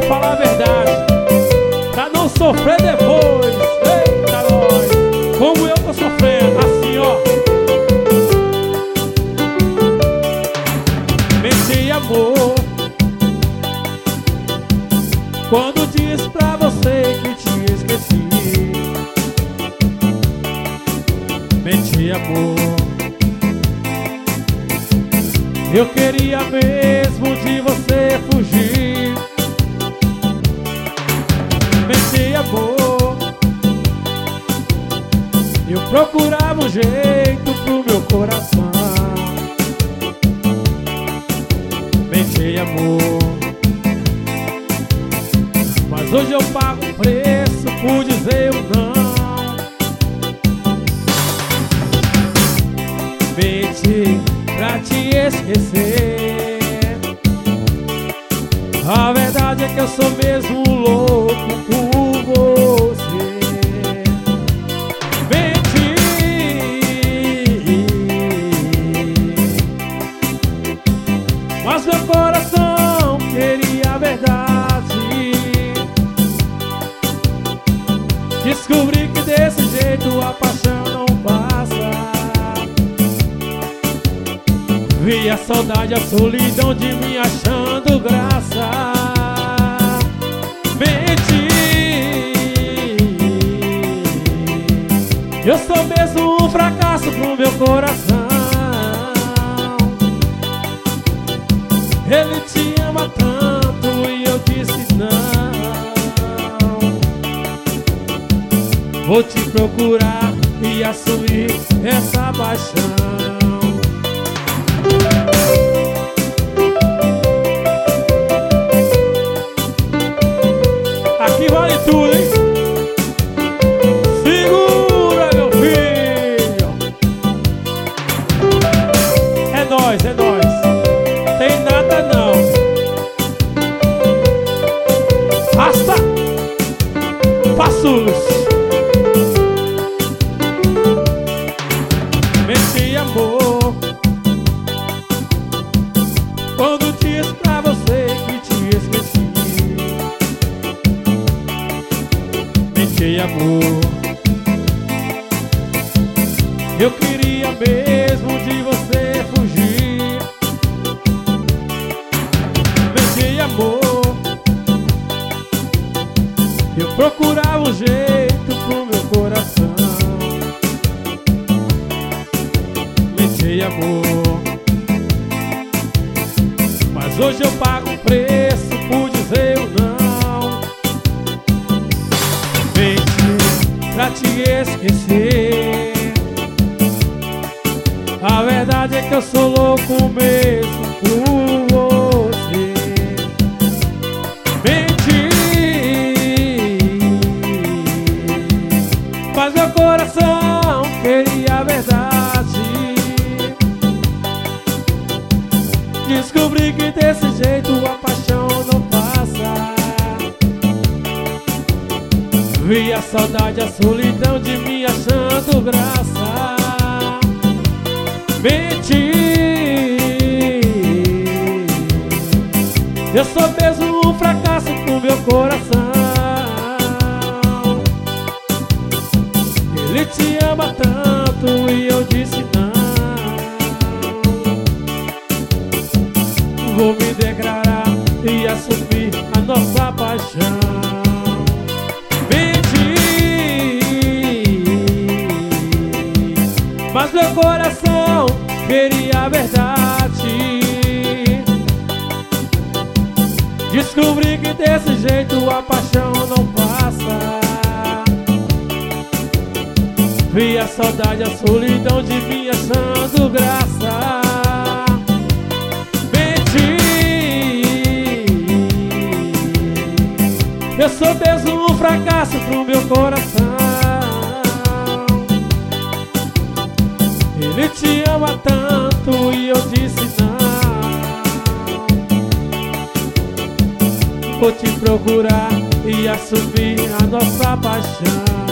falar a verdade, pra não sofrer depois. Eita, nós, como eu tô sofrendo, assim, ó. Menti, amor, quando disse pra você que te esqueci. Menti, amor, eu queria mesmo de você fugir. Menti, amor, eu procurava um jeito pro meu coração. Menti, amor, mas hoje eu pago um preço por dizer o não. Menti pra te esquecer. A verdade é que eu sou mesmo louco por você. Menti, mas meu coração queria a verdade. Descobri que desse jeito a paixão não passa. Vi a saudade, a solidão de mim achando graça. Menti, eu sou mesmo um fracasso pro meu coração. Ele te ama tanto e eu disse não. Vou te procurar e assumir essa paixão. Aqui vale tudo, hein? Segura, meu filho. É nóis, é nóis. Tem nada não. Rasta Passos. Menti, amor, quando disse pra você que te esqueci. Menti, amor, eu queria mesmo de você fugir. Menti, amor, eu procurava um jeito pro meu coração. Menti, amor, mas hoje eu pago um preço por dizer o não. Menti pra te esquecer. A verdade é que eu sou louco mesmo por você. Menti, mas meu coração queria a verdade. Descobri que desse jeito a paixão não passa. Vi a saudade, a solidão de mim achando graça. Menti, eu sou mesmo um fracasso pro meu coração. Ele te ama tanto e eu disse não. Vou me declarar e assumir a nossa paixão. Menti, mas meu coração queria a verdade. Descobri que desse jeito a paixão não passa. Vi a saudade, a solidão de mim achando graça. Eu sou mesmo um fracasso pro meu coração. Ele te ama tanto e eu disse não. Vou te procurar e assumir a nossa paixão.